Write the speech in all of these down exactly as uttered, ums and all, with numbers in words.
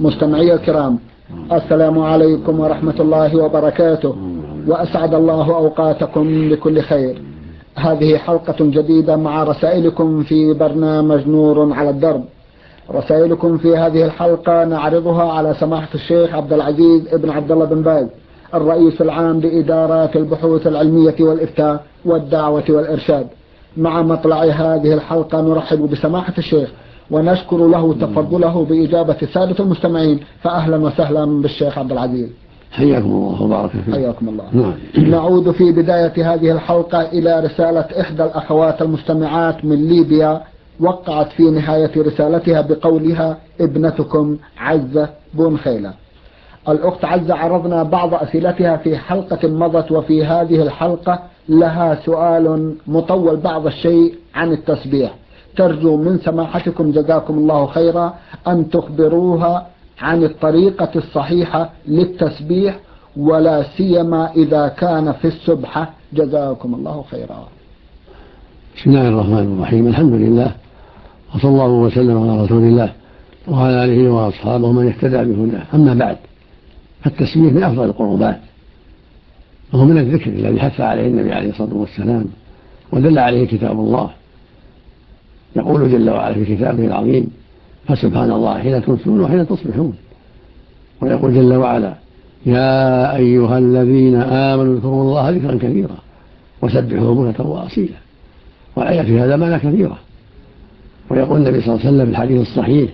مستمعي الكرام، السلام عليكم ورحمة الله وبركاته، وأسعد الله أوقاتكم بكل خير. هذه حلقة جديدة مع رسائلكم في برنامج نور على الدرب. رسائلكم في هذه الحلقة نعرضها على سماحة الشيخ عبد العزيز ابن عبد الله بن باز، الرئيس العام لإدارات البحوث العلمية والإفتاء والدعوة والإرشاد. مع مطلع هذه الحلقة نرحب بسماحة الشيخ ونشكر له تفضله بإجابة السادة المستمعين، فأهلا وسهلا بالشيخ عبد العزيز. حياكم الله وبارك فيكم. حياكم الله. نعم. نعود في بداية هذه الحلقة إلى رسالة إحدى الأخوات المستمعات من ليبيا، وقعت في نهاية رسالتها بقولها: ابنتكم عزة بن خيلة. الأخت عزة عرضنا بعض أسئلتها في حلقة مضت، وفي هذه الحلقة لها سؤال مطول بعض الشيء عن التسبيح، ترجو من سماحتكم جزاكم الله خيرا أن تخبروها عن الطريقة الصحيحة للتسبيح، ولا سيما إذا كان في السبحة، جزاكم الله خيرا. بسم الله الرحمن الرحيم، الحمد لله وصلى الله وسلم على رسول الله وعلى آله وأصحابه من اهتدى بهداه. أما بعد، فالتسبيح من أفضل القربات، وهو من الذكر الذي حث عليه النبي عليه الصلاة والسلام ودل عليه كتاب الله. يقول جل وعلا في كتابه العظيم: فسبحان الله حين تمسون وحين تصبحون. ويقول جل وعلا: يا أيها الذين آمنوا اذكروا الله ذكرا كثيرا وسبحوه بكرة وأصيلا. والآية في هذا معنى كثيرة. ويقول النبي صلى الله عليه وسلم في الحديث الصحيح: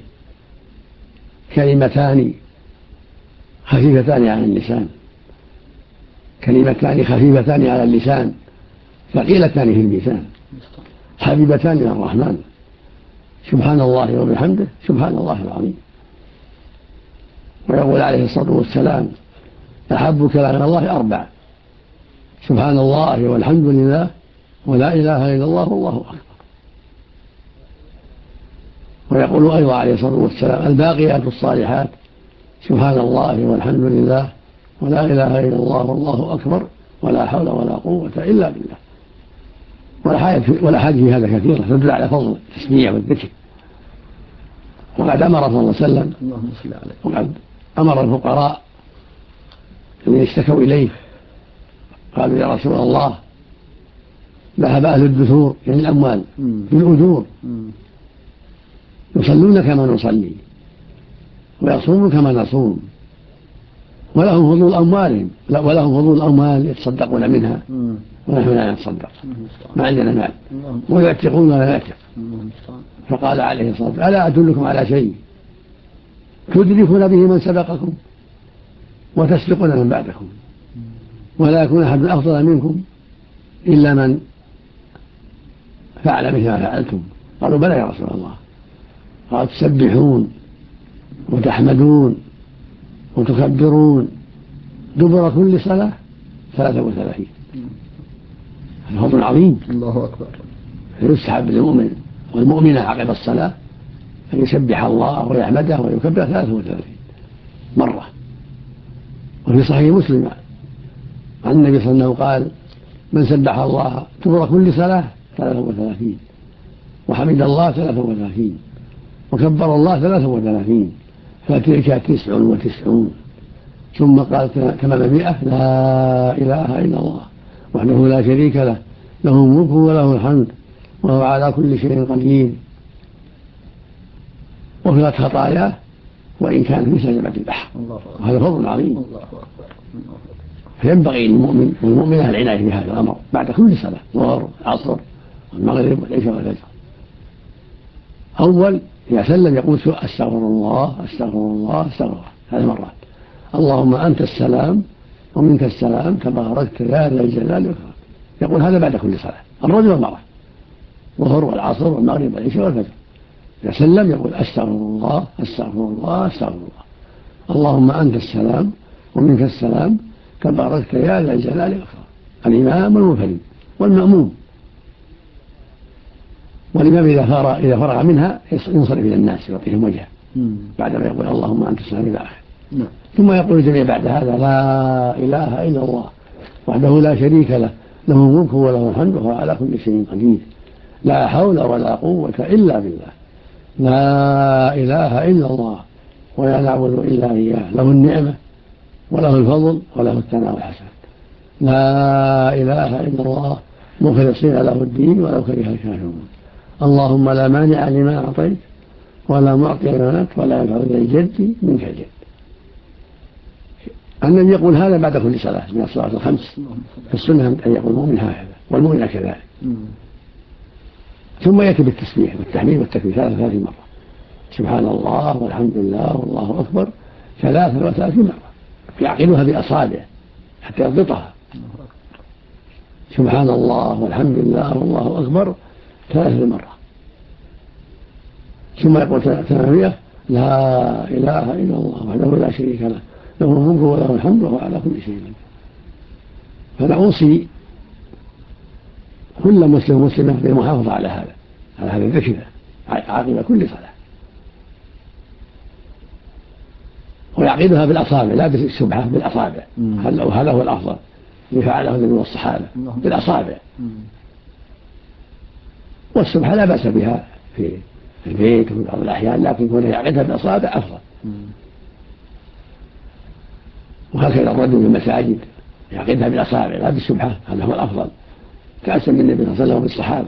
كلمتان خفيفتان على اللسان كلمتان خفيفتان على اللسان ثقيلتان في الميزان حبيبتان إلى الرحمن، سبحان الله وبحمده سبحان الله العظيم. ويقول عليه الصلاة والسلام: أحب كلام الله أربع: سبحان الله والحمد لله ولا إله إلا الله والله أكبر. ويقول أيضا عليه الصلاة والسلام: الباقيات الصالحات: سبحان الله والحمد لله ولا إله إلا الله والله أكبر ولا حول ولا قوة إلا بالله. والأحاديث في هذا كثيرة تدل على فضل التسبيح والذكر. وقد أمر صلى الله عليه وسلم وقد أمر الفقراء الذين اشتكوا إليه، قالوا: يا رسول الله، ذهب أهل الدثور يعني الأموال بالأجور، يصلون كما نصلي ويصومون كما نصوم، ولهم فضول أموالهم ولهم فضول أموال يتصدقون منها ونحن لا نتصدق، ما عندنا مال، ويعتقون ولا نعتق. فقال عليه الصلاة والسلام: ألا أدلكم على شيء تدركون به من سبقكم وتسبقون من بعدكم، ولا يكون أحد أفضل منكم إلا من فعل مثل ما فعلتم. قالوا: بلى يا رسول الله. قال: تسبحون وتحمدون وتكبرون دبر كل صلاة ثلاثة وثلاثين. هذا فضل عظيم. الله أكبر. يستحب للمؤمن والمؤمنة عقب الصلاة أن يسبح الله ويحمده ويكبر ثلاثة وثلاثين مرة. وفي صحيح مسلم عن النبي صلى الله عليه وسلم قال: من سبح الله دبر كل صلاة ثلاثة وثلاثين، وحمد الله ثلاثة وثلاثين، وكبر الله ثلاثة وثلاثين، فتلك تسع وتسعون. ثم قال تمام مئة: لا إله إلا الله وحده لا شريك له، له الملك وله الحمد وهو على كل شيء قدير، وغفرت خطاياه وإن كانت مثل جبل البحر. وهذا فضل عظيم. فينبغي للمؤمن والمؤمنة العناية في هذا الأمر بعد كل صلاة، الظهر العصر والمغرب والعشاء والفجر. أول إذا سلم يقول: أستغفر الله أستغفر الله أستغفر الله هذه مرات. اللهم أنت السلام ومنك السلام تباركت يا ذا الجلال والإكرام. يقول هذا بعد كل صلاة، الرجل والمرأة، الظهر والعصر والمغرب والعشاء والفجر. إذا سلم يقول: أستغفر الله أستغفر الله أستغفر الله. اللهم أنت السلام ومنك السلام تباركت يا ذا الجلال والإكرام. الإمام والمنفرد والمأموم. والإمام إذا فرغ إذا فرغ منها ينصرف إلى الناس يعطيهم وجهه بعدما يقول: اللهم أنت السلام إلى آخره. ثم يقول الجميع بعد هذا: لا إله إلا الله وحده لا شريك له، له الملك وله الحمد وهو على كل شيء قدير، لا حول ولا قوة إلا بالله. لا إله إلا الله ولا نعبد إلا إياه، له النعمة وله الفضل وله الثناء الحسن. لا إله إلا الله مخلصين له الدين ولو كره الكافرون. اللهم لا مانع لما أعطيت ولا معطي لما منعت ولا ينفع ذا الجد منك الجد. النبي يقول هذا بعد كل صلاة من الصلاة الخمس، فالسنة أن يقول المؤمن هكذا والمؤمن كذلك. ثم يأتي بالتسبيح والتحميد والتكبير ثلاث مرة، سبحان الله والحمد لله والله أكبر ثلاثة وثلاثين مرة، يعقلها بأصابعه حتى يضبطها. سبحان الله والحمد لله والله أكبر ثلاثة مرة، ثم يقول ثمانية لا إله إلا الله وحده لا شريك له له الملك وله الحمد وهو على كل شيء قدير. فأنا أوصي كل مسلم مسلمة بالمحافظة على هذا على هذا الذكر عقب كل صلاة، ويعقدها بالأصابع لا بالسبحة، بالأصابع. هذا هو الأفضل فعله النبي والصحابة بالأصابع. والسبحة لا بأس بها في البيت وفي بعض الأحيان، لكن كونه يعقدها بالأصابع أفضل. وهكذا الرجل في المساجد يعقدها بالأصابع لا بالسبحة، هذا هو الأفضل كأسا من النبي صلى الله عليه وسلم بالصحابة.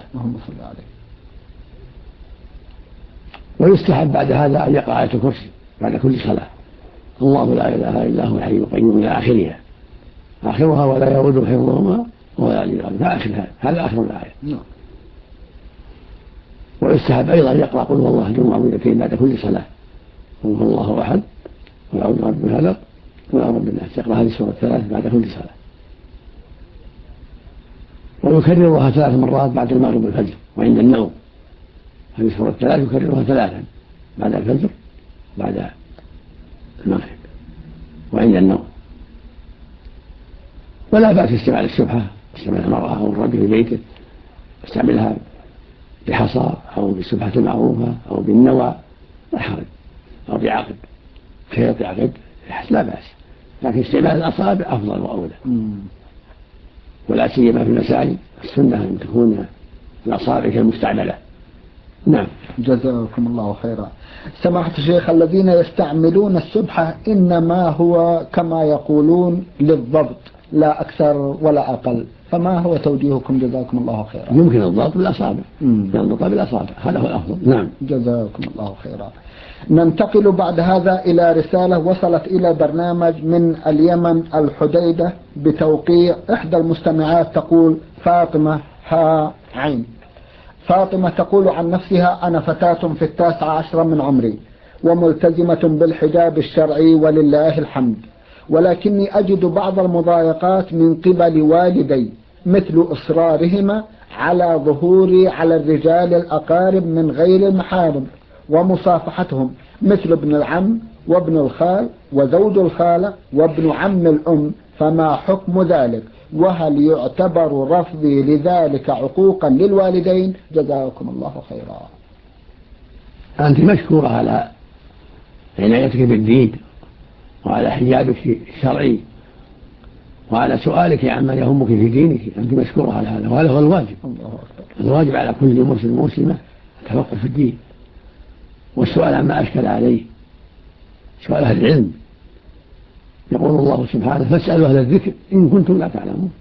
ويستحب بعد هذا أن يقرأ آية الكرسي بعد كل صلاة، الله لا إله إلا هو الحي القيوم إلى آخرها آخرها ولا يؤوده حفظهما وهو العلي العظيم، آخرها هذا آخر الآية. ويستحب أيضا يقرأ قل هو الله أحد معوذتين بعد كل صلاة، قل هو الله أحد قل أعوذ برب الفلق قل أعوذ برب الناس، يقرأ هذه السورة الثلاث بعد كل صلاة، ويكررها ثلاث مرات بعد المغرب والفجر وعند النوم. هذه السورة الثلاث يكررها ثلاثا بعد الفجر بعد المغرب وعند النوم. ولا بأس استعمال السبحة، استعمال المرأة أو الرجل في بيته يستعملها بحصى أو بالسبحة المعروفة أو بالنوى لا حرج، أو بعقد خيط عقد لا بأس، لكن استعمال الأصابع أفضل وأولى. ولا سيما في المساجد السنة أن تكون الأصابع كالمستعملة. نعم. جزاكم الله خيرا. سماحة الشيخ، الذين يستعملون السبحة إنما هو كما يقولون للضبط لا أكثر ولا أقل، فما هو توجيهكم جزاكم الله خيرا؟ يمكن الضبط بالأصابع، ينضبط بالأصابع، هذا هو الأفضل. نعم. جزاكم الله خيرا. ننتقل بعد هذا إلى رسالة وصلت إلى برنامج من اليمن الحديدة بتوقيع إحدى المستمعات، تقول فاطمة ها عين. فاطمة تقول عن نفسها: أنا فتاة في التاسع عشر من عمري وملتزمة بالحجاب الشرعي ولله الحمد، ولكني أجد بعض المضايقات من قبل والدي، مثل إصرارهما على ظهوري على الرجال الأقارب من غير المحارم ومصافحتهم، مثل ابن العم وابن الخال وزوج الخالة وابن عم الأم، فما حكم ذلك؟ وهل يعتبر رفضي لذلك عقوقا للوالدين؟ جزاكم الله خيرا. أنت مشكورة على عنايتك بالدين وعلى حجابك الشرعي وعلى سؤالك عما يهمك في دينك، أنت مشكورة على هذا، وهذا هو الواجب. الواجب على كل مسلم مسلمة التفقه في الدين والسؤال عما أشكل عليه، سؤال أهل العلم. يقول الله سبحانه: فاسألوا أهل الذكر إن كنتم لا تعلمون.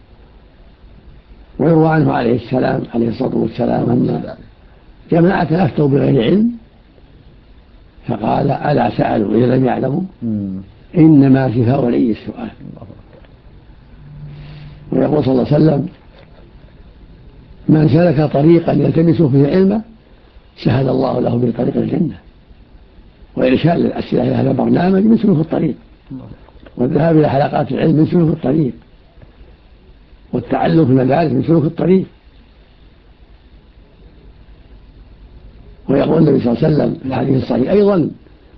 ويروى عنه عليه السلام عليه الصلاة والسلام أن جماعة أفتوا بغير علم فقال: ألا سألوا إذا لم يعلموا؟ إنما شفاء ولي السؤال. ويقول صلى الله عليه وسلم: من سلك طريقا يلتمس فيه علما سهل الله له بطريق الجنة. وإرسال الأسئلة إلى هذا البرنامج من سلوك الطريق، والذهاب إلى حلقات العلم من سلوك الطريق، والتعلم في المدارس من سلوك الطريق. ويقول النبي صلى الله عليه وسلم في الحديث الصحيح أيضا: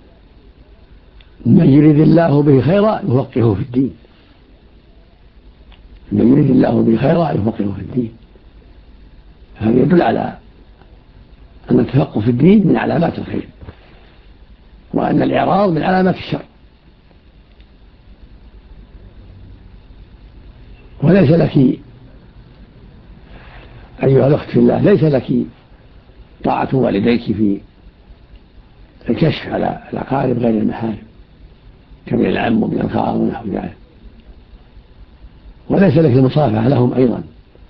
من يريد الله به خيرا يفقهه في الدين. من يريد الله به خيرا يفقهه في الدين. هذا يدل على أن التفقه في الدين من علامات الخير، وأن الإعراض من علامات الشر. وليس لك أيها الأخت في الله، ليس لك طاعة والديك في الكشف على الأقارب غير المحارم كبير العم وابن الخال ونحو ذلك، وليس لك المصافحة لهم أيضا،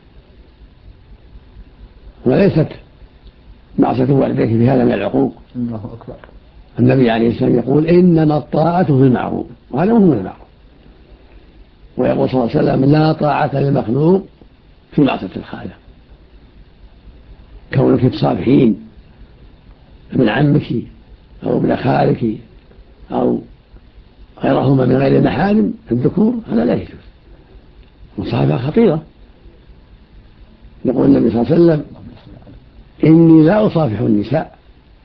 وليست معصية والديك في هذا من العقوق. الله أكبر. النبي عليه السلام يقول إنما الطاعة في المعروف، وهذا مهم المعروف. ويقول صلى الله عليه وسلم لا طاعة للمخلوق في معصية الخالق. كونك تصافحين ابن عمك أو ابن خالك أو غيرهما من غير المحارم الذكور هذا لا يجوز، مصافحة خطيرة. يقول النبي صلى الله عليه وسلم إني لا أصافح النساء.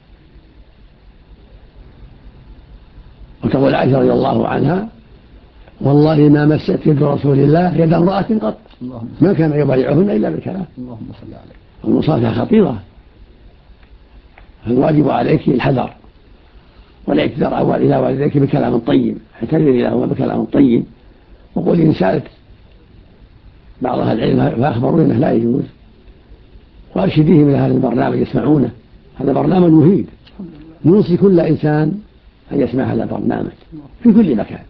وتقول عائشة رضي الله عنها والله ما مست يد رسول الله يد امرأة قط، ما كان يبايعهن إلا بالكلام. اللهم صل عليه. المصافحة خطيرة، الواجب عليك الحذر والاعتذار إلى والديك بكلام طيب، اعتذري لهما بكلام طيب، وقولي إن سألت بعض أهل العلم فأخبروا أنه لا يجوز، وأرشديهم إلى هذا البرنامج يسمعونه. هذا برنامج مفيد، نوصي كل إنسان أن يسمع هذا البرنامج في كل مكان،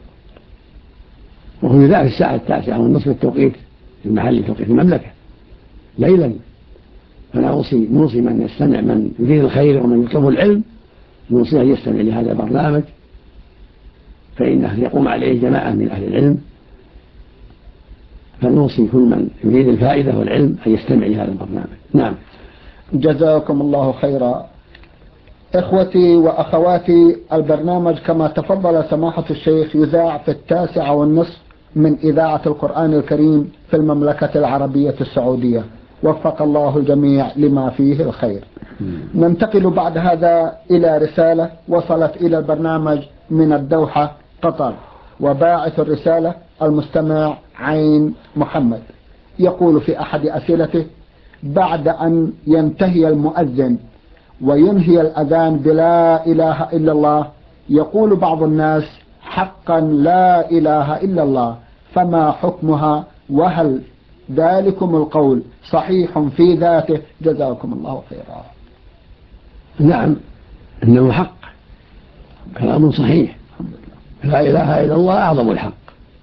وهو يذاع في الساعة التاسعة والنصف التوقيت في المحل توقيت المملكة ليلا. فنوصي نوصي من يستمع، من يريد الخير ومن يطلب العلم، نوصي أن يستمع لهذا البرنامج، فإنه يقوم عليه جماعة من أهل العلم. فنوصي كل من يريد الفائدة والعلم أن يستمع لهذا البرنامج. نعم. جزاكم الله خيرا. إخوتي وأخواتي، البرنامج كما تفضل سماحة الشيخ يذاع في التاسعة والنصف من إذاعة القرآن الكريم في المملكة العربية السعودية، وفق الله الجميع لما فيه الخير. ننتقل بعد هذا إلى رسالة وصلت إلى البرنامج من الدوحة قطر، وباعث الرسالة المستمع عين محمد، يقول في أحد أسئلته: بعد أن ينتهي المؤذن وينهي الأذان بلا إله إلا الله، يقول بعض الناس حقا لا إله إلا الله، فما حكمها؟ وهل ذلكم القول صحيح في ذاته؟ جزاكم الله خيرا. نعم، إنه حق، كلام صحيح، لا إله إلا الله أعظم الحق،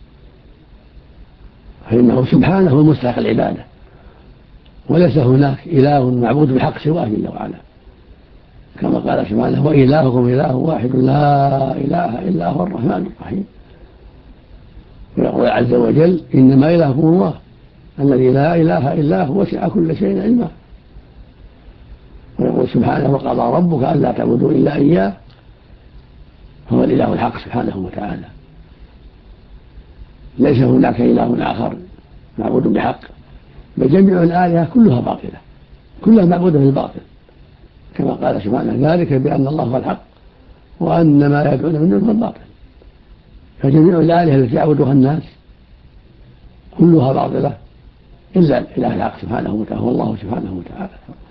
فإنه سبحانه المستحق العبادة، وليس هناك إله معبود بحق سواه جل وعلا، كما قال سبحانه وإلهكم إله واحد لا إله إلا هو الرحمن الرحيم. ويقول عز وجل إنما إلهكم الله الذي لا إله إلا هو وسع كل شيء علما. ويقول سبحانه وقضى ربك ألا تعبدوا إلا إياه، هو الإله الحق سبحانه وتعالى، ليس هناك إله آخر معبود بحق، بل جميع الآلهة كلها باطلة، كلها معبودة بالباطل، كما قال سبحانه ذلك بأن الله هو الحق وأن ما يدعون من دونه الباطل. فجميع الآلهة التي يعبدها الناس كلها باطلة إلا الإله الحق سبحانه وتعالى، هو الله سبحانه وتعالى.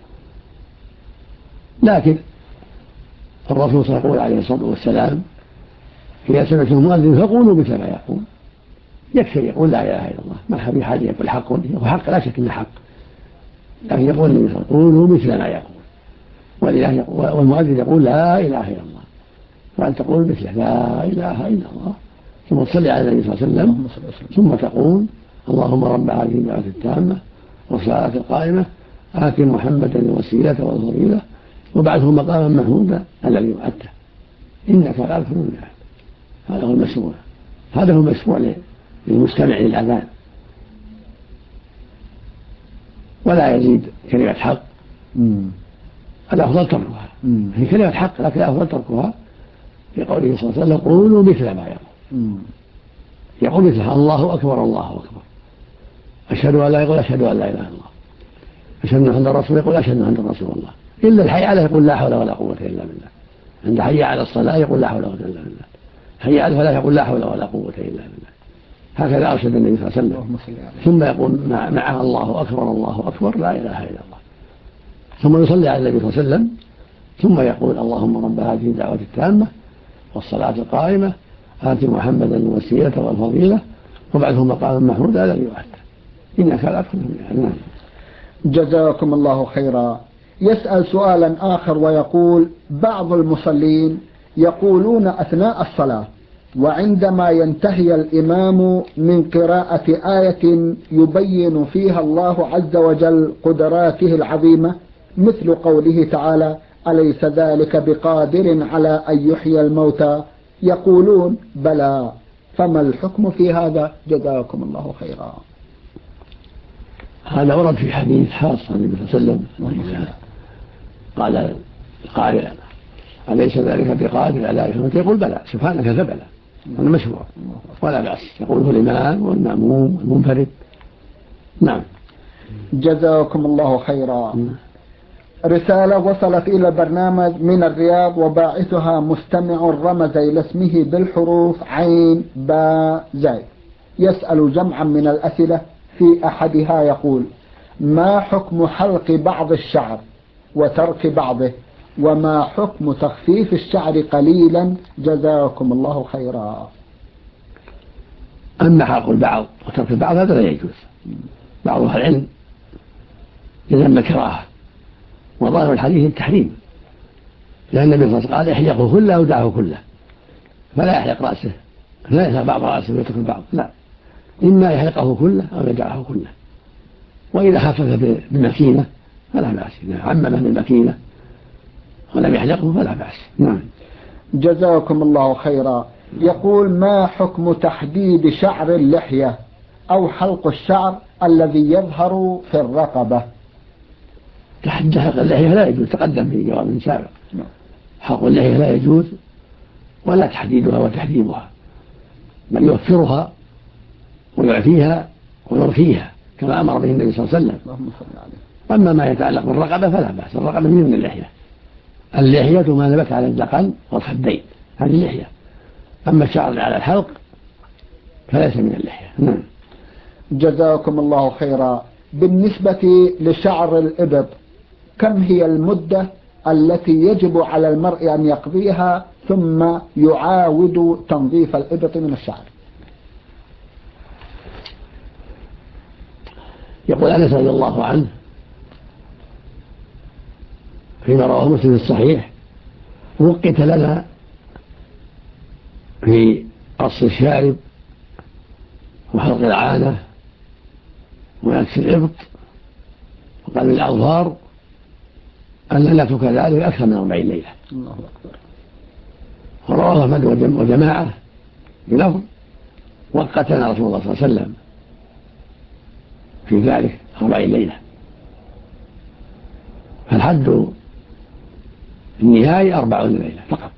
لكن الرسول صلى الله عليه الصلاة والسلام إذا سمعت المؤذن فقولوا مثل ما يقول، يكفي يقول لا إله إلا الله، ما في حاجة يقول حق، وحق لا شك إنه حق، لكن يقول النبي صلى الله عليه وسلم قولوا مثل ما يقول، والمؤذن يقول لا إله إلا الله، وأن تقول مثله لا إله إلا الله، ثم تصلي على النبي صلى الله عليه وسلم، ثم تقول اللهم رب هذه الدعوة التامة والصلاة القائمة آت محمدا الوسيلة والفضيلة وابعثه مقاما محمودا الذي وعدته إنك لا تخلف الميعاد. هذا هو المشروع، هذا هو المشروع للمستمع للأذان، ولا يزيد كلمة حق، الأفضل تركها، هي كلمة حق لكن الأفضل تركها، في قوله صلى الله عليه وسلم قولوا مثل ما يقول، يقول مثلها الله أكبر الله أكبر، أشهد أن لا يقول أشهد أن لا إله إلا الله، أشهد أن محمدا رسول يقول أشهد أن محمدا رسول الله، إلا الحي عليه يقول لا حول ولا قوة إلا بالله، عند حي على الصلاة يقول لا حول ولا قوة إلا بالله، حي على الفلاح يقول لا حول ولا قوة إلا بالله. هكذا أرشد النبي صلى الله عليه وسلم، ثم يقول معها الله أكبر الله أكبر لا إله إلا الله، ثم يصلي على النبي صلى الله عليه وسلم، ثم يقول اللهم رب هذه الدعوة التامة والصلاة القائمة آت محمدا الوسيلة والفضيلة وابعثه مقاما محمودا الذي وعدته إنك لا تخلف الميعاد. جزاكم الله خيرا. يسأل سؤالا آخر ويقول: بعض المصلين يقولون أثناء الصلاة وعندما ينتهي الإمام من قراءة آية يبين فيها الله عز وجل قدراته العظيمة، مثل قوله تعالى: أليس ذلك بقادر على أن يحيي الموتى، يقولون: بلى، فما الحكم في هذا؟ جزاكم الله خيرا. هذا ورد في حديث خاص عن النبي صلى الله عليه وسلم، قال القارئ: أليس ذلك بقادر على أن يحيي الموتى، يقول: بلى، سبحانك فبلى. هذا مشروع ولا بأس، يقوله الإمام والمأموم والمنفرد. نعم. جزاكم الله خيرا. رسالة وصلت إلى البرنامج من الرياض وباعثها مستمع رمز إلى اسمه بالحروف عين باء زاي، يسأل جمعا من الأسئلة، في أحدها يقول: ما حكم حلق بعض الشعر وترك بعضه، وما حكم تخفيف الشعر قليلا؟ جزاكم الله خيرا. أما حلق البعض وترك البعض هذا لا يجوز. بعض أهل العلم يذم الكراهة، وظاهر الحديث التحريم، لأن النبي صلى الله عليه وسلم قال: احلقه كله أو دعه كله، فلا يحلق رأسه، لا يحلق بعض رأسه ويترك البعض، لا، إما يحلقه كله أو يدعه كله. وإذا خفف بمكينة فلا بأس، إذا عممه بالمكينة ولم يحلقه فلا بأس. نعم. جزاكم الله خيرا. يقول: ما حكم تحديد شعر اللحية أو حلق الشعر الذي يظهر في الرقبة؟ تحديد حلق اللحية لا يجوز، تقدم في جواب سابق. حلق اللحية لا يجوز، ولا تحديدها وتحديدها، بل يوفرها ويعفيها ويرخيها كما أمر به النبي صلى الله عليه وسلم. أما ما يتعلق بالرقبة فلا بأس، الرقبة من اللحية. اللحية ما نبت على الذقن والخدين، هذه اللحية. أما الشعر على الحلق فليس من اللحية. نعم. جزاكم الله خيرا. بالنسبة لشعر الإبط، كم هي المدة التي يجب على المرء أن يقضيها ثم يعاود تنظيف الإبط من الشعر؟ يقول أنس رضي الله عنه فيما رواه مسلم في الصحيح: وقت لنا في قص الشارب وحلق العانة ونكس الإبط وقلم الأظفار أن نترك ذلك أكثر من أربعين ليلة. الله أكبر. ورواه أحمد وجماعة بلفظ: وقتنا رسول الله صلى الله عليه وسلم في ذلك أربعين ليلة. فالحد النهائي أربعون ليلة فقط.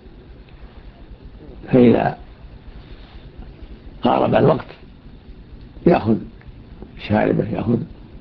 فإذا قارب الوقت يأخذ شاربه، يأخذ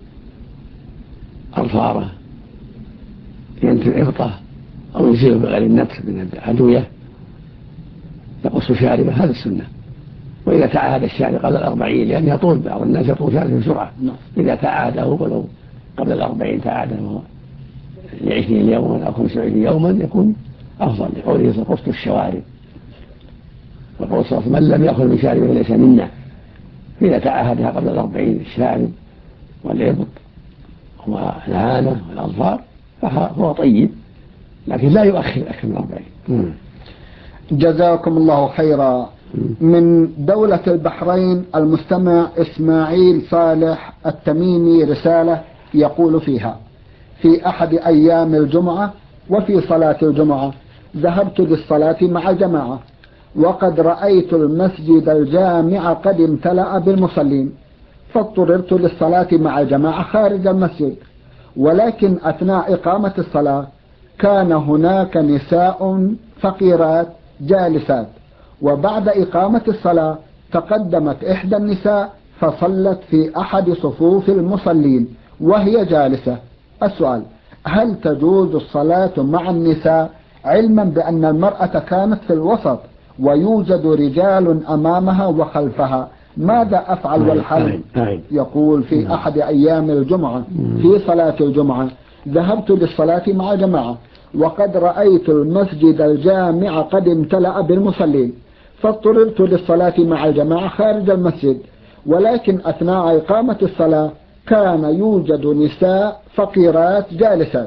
أظفاره، ينتهي إبطه أو يزيله بغير النتف من الأدوية، يقص شاربه، هذا السنة. وإذا تعاهد الشارب قبل الأربعين، لأن يعني يطول، بعض الناس يطول شاربه بسرعة، إذا تعاهده ولو قبل الأربعين تعاهده لعشرين يوما أو خمسة وعشرين يوما يكون أفضل، لقوله: قص الشوارب. وقول صلى الله عليه وسلم: من لم يأخذ من شاربه ليس منا. إذا تعاهدها قبل الأربعين الشارب والإبط والعانة والأظفار فهو طيب، لكن لا يؤخر أكثر من الأربعين. جزاكم الله خيرا. من دولة البحرين المستمع إسماعيل صالح التميمي رسالة يقول فيها: في أحد أيام الجمعة وفي صلاة الجمعة ذهبت للصلاة مع جماعة، وقد رأيت المسجد الجامع قد امتلأ بالمصلين، فاضطررت للصلاة مع جماعة خارج المسجد، ولكن أثناء إقامة الصلاة كان هناك نساء فقيرات جالسات، وبعد إقامة الصلاة تقدمت إحدى النساء فصلت في أحد صفوف المصلين وهي جالسة. السؤال: هل تجوز الصلاة مع النساء علما بأن المرأة كانت في الوسط ويوجد رجال أمامها وخلفها؟ ماذا أفعل والحل؟ يقول: في أحد أيام الجمعة في صلاة الجمعة ذهبت للصلاة مع جماعة، وقد رأيت المسجد الجامع قد امتلأ بالمصلين، فاضطررت للصلاة مع الجماعة خارج المسجد، ولكن أثناء إقامة الصلاة كان يوجد نساء فقيرات جالسات،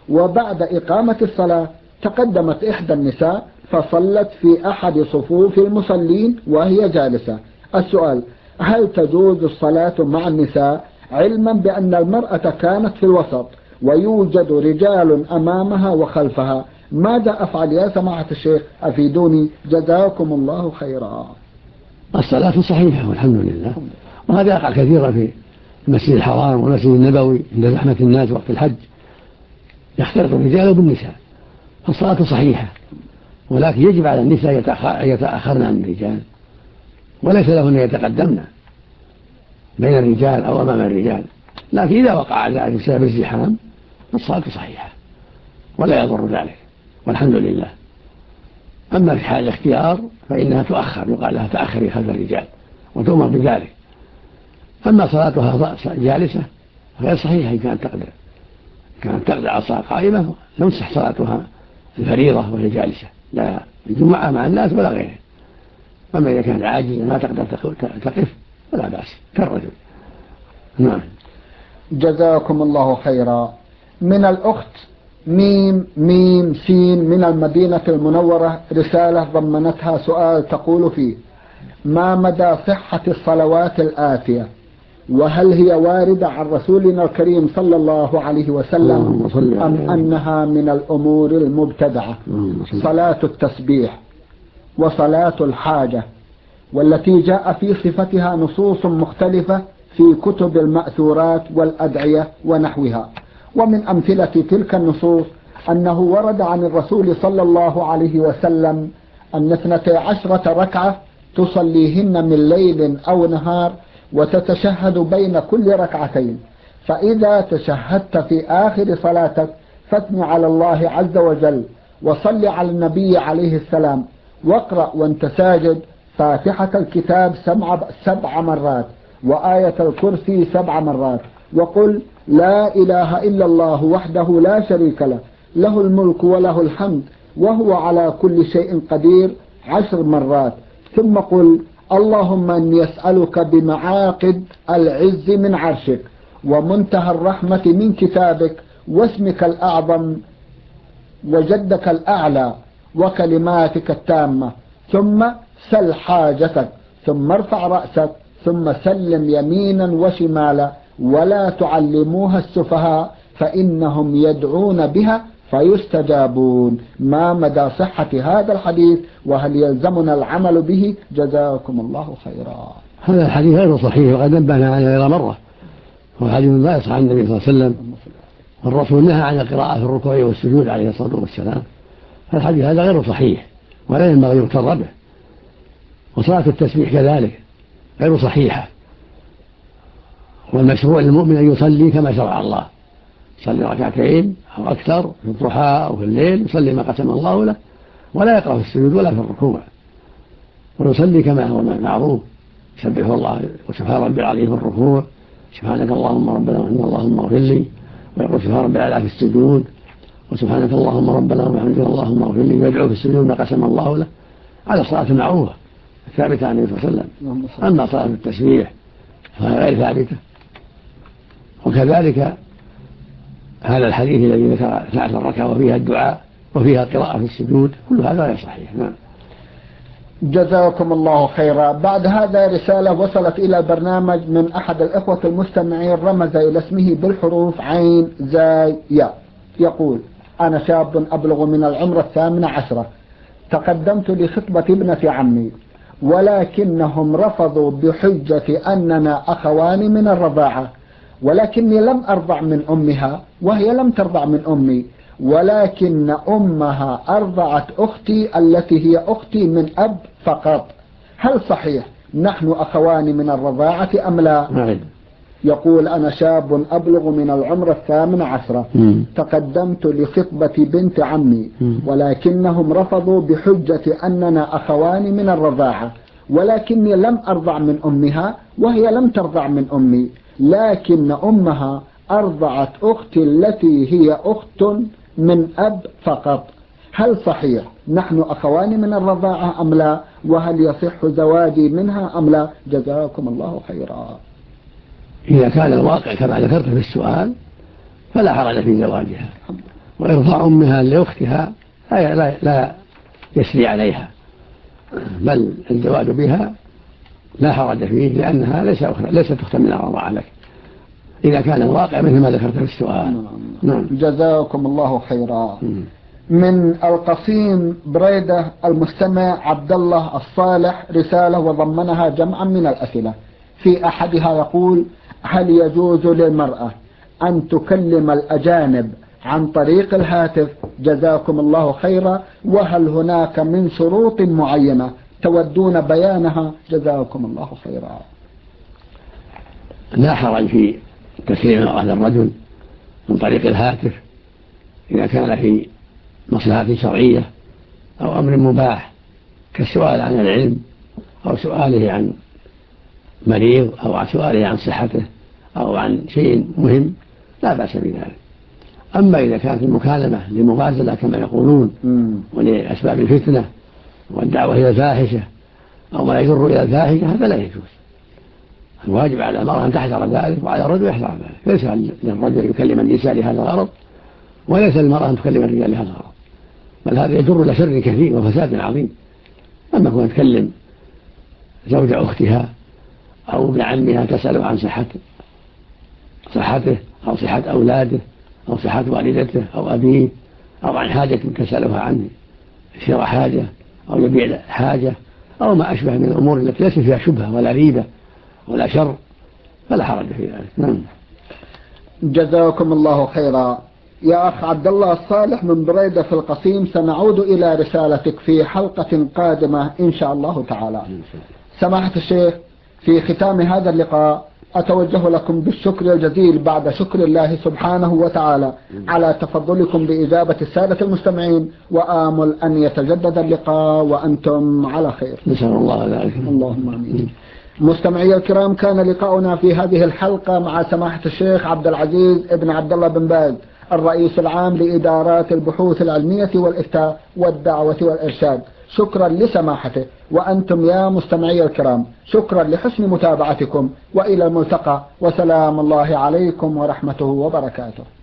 وبعد إقامة الصلاة تقدمت إحدى النساء فصلت في أحد صفوف المصلين وهي جالسة. السؤال: هل تجوز الصلاة مع النساء علما بأن المرأة كانت في الوسط ويوجد رجال أمامها وخلفها؟ ماذا أفعل يا سماحة الشيخ؟ أفيدوني جزاكم الله خيرا. الصلاة صحيحة والحمد لله، وهذا يقع كثيرا في المسجد الحرام والمسجد النبوي عند زحمة الناس وقت الحج، يختلط الرجال بالنساء، فالصلاة صحيحة، ولكن يجب على النساء يتأخرن عن الرجال، وليس لهن يتقدمن بين الرجال أو أمام الرجال، لكن إذا وقع ذلك بسبب الزحام فالصلاة صحيحة ولا يضر ذلك والحمد لله. أما في حال الاختيار فإنها تؤخر، يقال لها تأخري خلف الرجال وتؤمر بذلك. أما صلاتها جالسة غير صحيحة، إن كانت تقدر كانت تقدر على الصلاة قائمة لم تصح صلاتها الفريضة وهي جالسة، لا الجمعة مع الناس ولا غيره. أما إذا كانت عاجزة ما تقدر تقف فلا بأس كالرجل. نعم. جزاكم الله خيرا. من الأخت ميم ميم سين من المدينة المنورة رسالة ضمنتها سؤال تقول فيه: ما مدى صحة الصلوات الآتية؟ وهل هي واردة عن رسولنا الكريم صلى الله عليه وسلم أم أنها من الأمور المبتدعة؟ صلاة التسبيح وصلاة الحاجة، والتي جاء في صفتها نصوص مختلفة في كتب المأثورات والأدعية ونحوها. ومن أمثلة تلك النصوص أنه ورد عن الرسول صلى الله عليه وسلم أن اثنتي عشرة ركعة تصليهن من ليل أو نهار، وتتشهد بين كل ركعتين، فإذا تشهدت في آخر صلاتك فاثن على الله عز وجل وصل على النبي عليه السلام، واقرأ وانت ساجد فاتحة الكتاب سبع مرات وآية الكرسي سبع مرات، وقل لا إله إلا الله وحده لا شريك له، له الملك وله الحمد وهو على كل شيء قدير عشر مرات، ثم قل اللهم إني أسألك بمعاقد العز من عرشك ومنتهى الرحمة من كتابك واسمك الأعظم وجدك الأعلى وكلماتك التامة، ثم سل حاجتك، ثم ارفع رأسك، ثم سلم يمينا وشمالا، ولا تعلموها السفهاء فإنهم يدعون بها فيستجابون. ما مدى صحة هذا الحديث وهل يلزمنا العمل به؟ جزاكم الله خيرا. هذا الحديث غير صحيح وقد نبهنا عليه غير مرة، هو حديث لا يصح عن النبي صلى الله عليه وسلم، والرسول نهى عن القراءة في الركوع والسجود عليه الصلاة والسلام، فالحديث هذا غير صحيح ولا ينبغي يغتر به. وصلاة التسبيح كذلك غير صحيحة، والمشروع للمؤمن أن يصلي كما شرع الله، يصلي ركعتين أو أكثر في الضحى أو في الليل، يصلي ما قسم الله له، ولا يقرأ في السجود ولا في الركوع، ويصلي كما هو معروف، يسبح الله وسبحان ربي العظيم في الركوع، سبحانك اللهم ربنا وإن اللهم اغفر لي، ويقول سبحان ربي العظيم في السجود، وسبحانك اللهم ربنا وبحمدك اللهم اغفر لي، ويدعو في السجود ما قسم الله له، على الصلاة المعروفة الثابتة عن النبي صلى الله عليه وسلم. أما صلاة التسبيح فهي غير ثابتة. وكذلك هذا الحديث الذي ذكر ساعة الركعة وفيها الدعاء وفيها قراءة في السجود كل هذا غير صحيح. نعم. جزاكم الله خيرا. بعد هذا رسالة وصلت إلى البرنامج من أحد الإخوة المستمعين، رمز إلى اسمه بالحروف عين زاي ياء، يقول: أنا شاب أبلغ من العمر الثامنة عشرة، تقدمت لخطبة ابنة عمي ولكنهم رفضوا بحجة أننا أخوان من الرضاعة، ولكني لم أرضع من أمها وهي لم ترضع من أمي، ولكن أمها أرضعت أختي التي هي أختي من أب فقط. هل صحيح نحن أخوان من الرضاعة أم لا؟ نعم. يقول: أنا شاب أبلغ من العمر الثامن عشرة، تقدمت لخطبة بنت عمي ولكنهم رفضوا بحجة أننا أخوان من الرضاعة، ولكني لم أرضع من أمها وهي لم ترضع من أمي، لكن أمها أرضعت أختي التي هي أخت من أب فقط. هل صحيح نحن أخوان من الرضاعة أم لا؟ وهل يصح زواجي منها أم لا؟ جزاكم الله خيرا. إذا كان الواقع كما ذكرت في السؤال فلا حرج في زواجها، وإرضاع أمها لأختها لا, لا, لا يسري عليها، بل الزواج بها لا حرج فيه، لأنها ليست أختا من الرضاعة لك إذا كان الواقع مثل ما ذكرت في السؤال. نعم. جزاكم الله خيرا. من القصيم بريدة المستمع عبد الله الصالح رسالة وضمنها جمعا من الأسئلة، في أحدها يقول: هل يجوز للمرأة أن تكلم الأجانب عن طريق الهاتف؟ جزاكم الله خيرا، وهل هناك من شروط معينة تودون بيانها؟ جزاكم الله خيرا. لا حرج في تكليم المرأة للرجل من طريق الهاتف إذا كان في مصلحة شرعية أو أمر مباح، كالسؤال عن العلم أو سؤاله عن مريض أو عن سؤاله عن صحته أو عن شيء مهم، لا بأس بذلك. أما إذا كانت المكالمة لمغازلة كما يقولون ولأسباب الفتنة والدعوة إلى الفاحشة أو ما يجر إلى الفاحشة، هذا لا يجوز. الواجب على المرأة أن تحذر ذلك، وعلى الرجل يحذر ذلك. ليس للرجل يكلم النساء لهذا الغرض، وليس للمرأة أن تكلم الرجال لهذا الغرض، بل هذا يجر إلى شر كثير وفساد عظيم. أما كون تكلم زوج أختها أو ابن عمها تسأله عن صحته صحته أو صحة أولاده أو صحة والدته أو أبيه، أو عن حاجة تسألها عنه، شراء حاجة أو يبيع حاجة أو ما أشبه من الأمور التي ليس فيها شبهة ولا ريبة ولا شر، فلا حرج في ذلك. نعم. جزاكم الله خيرا. يا أخ عبد الله الصالح من بريدة في القصيم، سنعود إلى رسالتك في حلقة قادمة إن شاء الله تعالى. سماحة الشيخ، في ختام هذا اللقاء أتوجه لكم بالشكر الجزيل بعد شكر الله سبحانه وتعالى على تفضلكم بإجابة السادة المستمعين، وآمل أن يتجدد اللقاء وأنتم على خير. نسأل الله ذلك. اللهم آمين. مستمعي الكرام، كان لقاؤنا في هذه الحلقة مع سماحة الشيخ عبد العزيز ابن عبد الله بن باز، الرئيس العام لإدارات البحوث العلمية والإفتاء والدعوة والإرشاد. شكرا لسماحته، وأنتم يا مستمعي الكرام شكرا لحسن متابعتكم، وإلى الملتقى، وسلام الله عليكم ورحمته وبركاته.